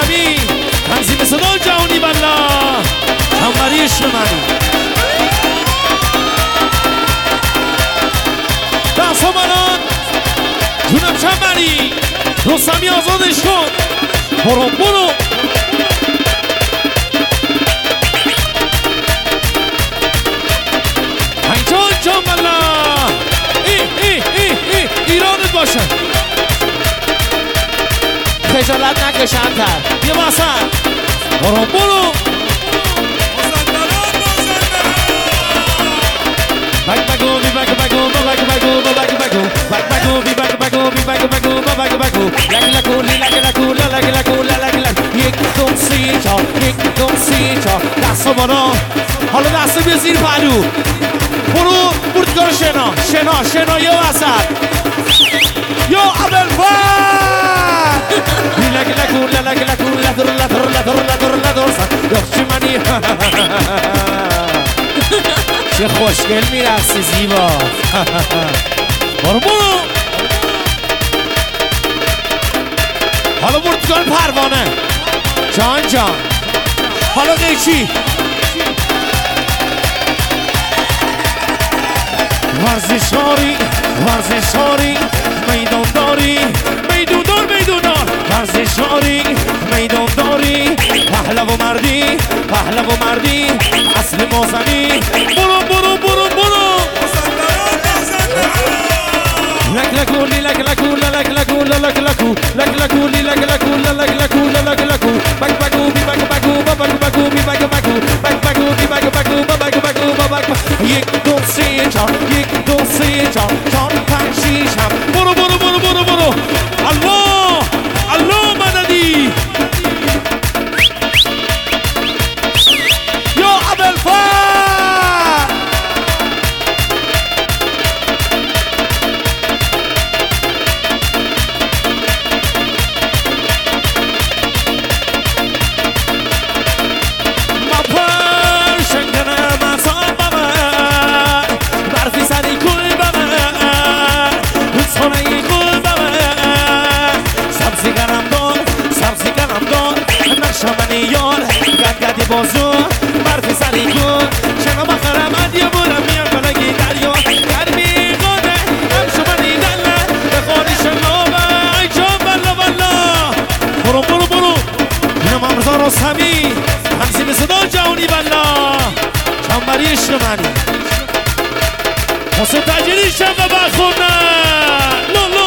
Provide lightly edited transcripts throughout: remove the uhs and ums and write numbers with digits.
روسمی تنظیم صدا جهانی والله چنبری شمانی دست منان جونم چنبری روسمی آزادش کن برو برو هنجان جان والله ایرانت باشن خجالت نکشنتر یه واسن برو برو دست بالا حالا دست بیا زیر پهلو برو بردگار شنا یا وسط یا ابوالفضل چه خوشگل میرقصی زیبا برو حالا بردگار پروانه جان حالا قیچی ورزشاری میدانداری ورزشاری میدانداری پهلو مردی اصل مازنی برو یک دو سه چار چار پنج شیش هم برو الله مددی یا ابوالفضل گدی بازو برفی سری کن شنا بخرم ادیا برم میان کلگی دریا گرمی قده هم شمانی دله بخوری شنابه ای جان والله برو اینم امرزا روسمی تنظیم صدا جهانی والله چنبری شمانی حسین تجری شنبه بخونه لولو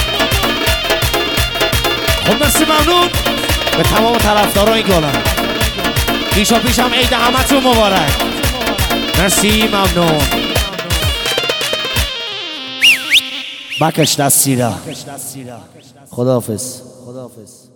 خب مرسی ممنون به تمام طرفداران این گلم پیشم عید همتون مبارک مرسی ممنون بکش دستی را خداحافظ